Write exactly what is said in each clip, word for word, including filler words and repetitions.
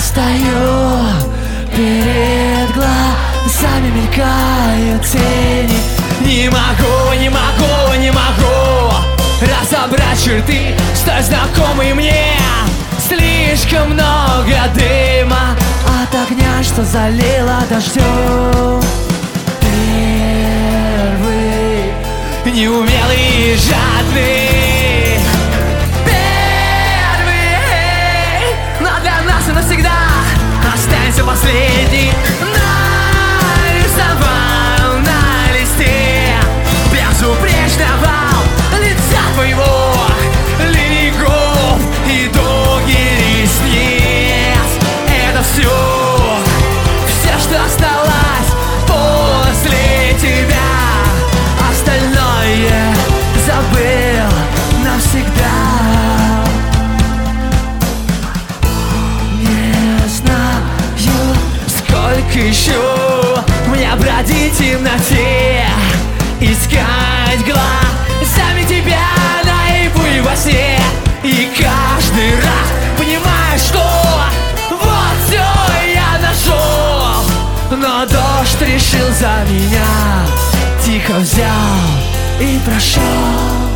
стою, перед глазами мелькают тени. Не могу, не могу, не могу разобрать черты столь знакомые мне. Слишком много дыма от огня, что залило дождем. Первый, неумелый и жадный. Первый, но для нас и навсегда останется последний. Нарисовал на листе безупречного лица твоего, линий губ и дуги ресниц. Это все, все, что осталось после тебя. Остальное забыл навсегда. Не знаю, сколько еще мне бродить в темноте, искать глазами тебя наяву и во сне. И каждый раз понимаю, что вот все я нашел. Но дождь решил за меня, тихо взял и прошел.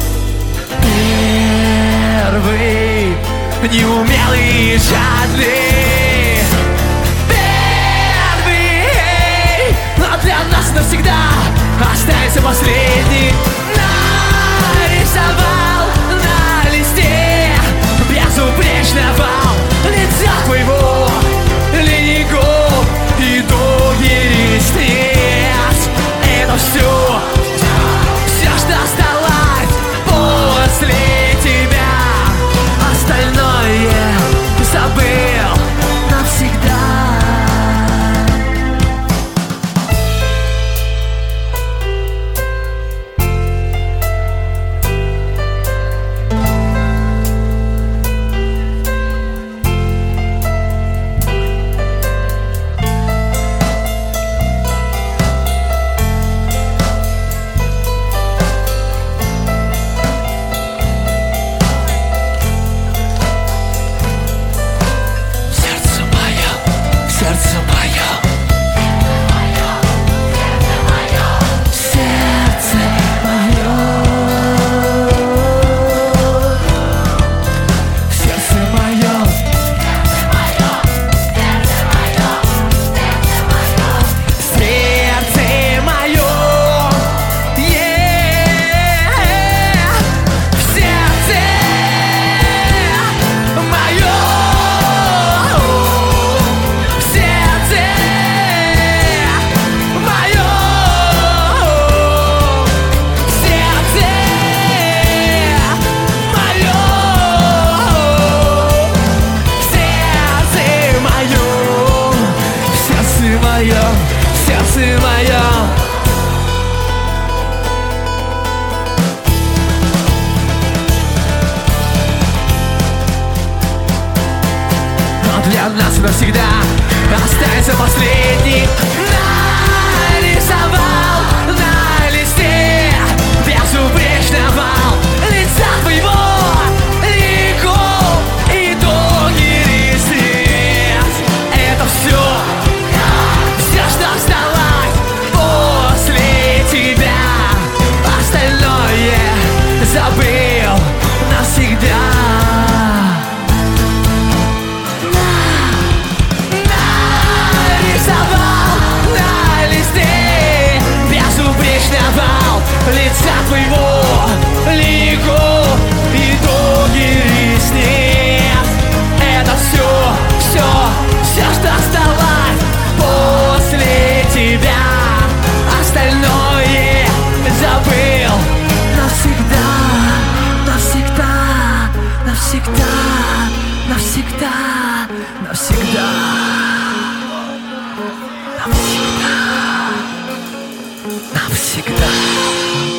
Первый, неумелый и жадный. Первый, но для нас навсегда останется последний. Нарисовал на листе безупречного лица твоего, линий губ и дуги ресниц. Это все, все, что осталось после тебя. Остальное забыл навсегда. Сердце мое, но для нас навсегда останется последний. Нарисовал на листе безупречного лица твоего, лику и дуги ресниц. Это все, все, что осталось после тебя. Остальное забыл навсегда. Нарисовал на листе безупречного лица твоего, лику и дуги ресниц. Это все, все, все, что осталось после тебя. Остальное забыл навсегда, навсегда, навсегда, навсегда, навсегда, навсегда, навсегда.